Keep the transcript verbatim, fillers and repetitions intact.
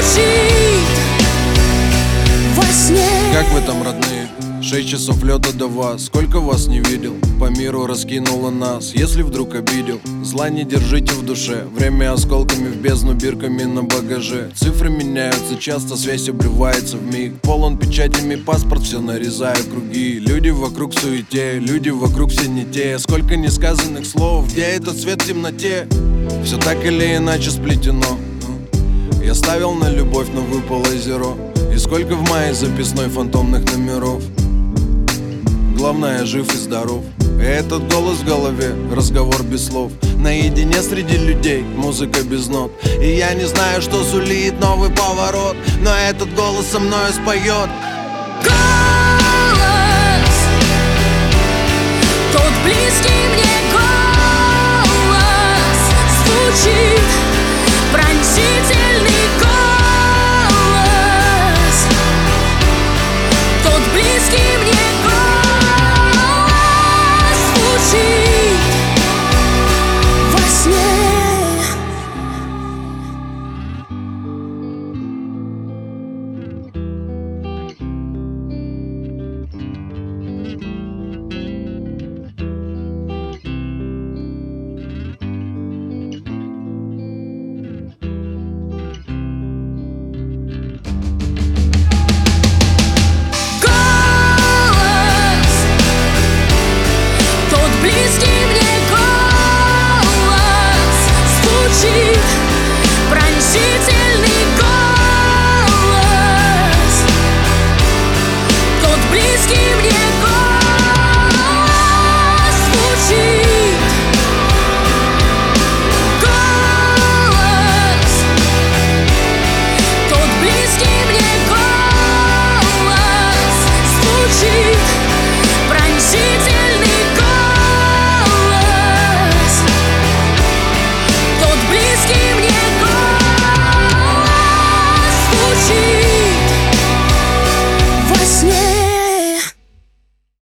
звучит во сне. Как вы там, родные? Шесть часов лета до вас. Сколько вас не видел? По миру раскинуло нас. Если вдруг обидел, зла не держите в душе. Время осколками в бездну, бирками на багаже. Цифры меняются часто, связь обрывается вмиг. Полон печатями паспорт, все нарезаю круги. Люди вокруг в суете, люди вокруг все не те. Сколько несказанных слов, где этот свет в темноте? Все так или иначе сплетено. Я ставил на любовь, но выпало зеро. И сколько в мае записной фантомных номеров. Главное, жив и здоров. И этот голос в голове, разговор без слов. Наедине среди людей, музыка без нот. И я не знаю, что сулит новый поворот, но этот голос со мной споет. Голос, тот близкий мне голос звучит